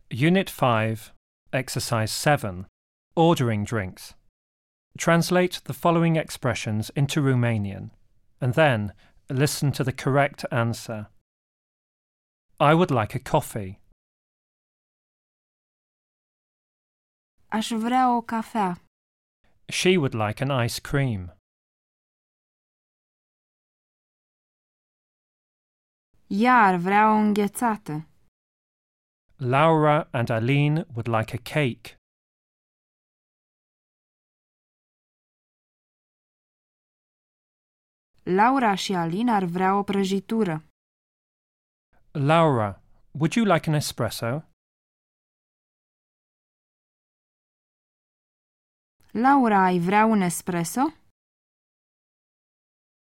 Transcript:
Unit 5, Exercise 7, Ordering Drinks. Translate the following expressions into Romanian, and then listen to the correct answer. I would like a coffee. Aș vrea o cafea. She would like an ice cream. Ea ar vrea o înghețată. Laura and Aline would like a cake. Laura și Alin ar vrea o prăjitură. Laura, would you like an espresso? Laura, ai vrea un espresso?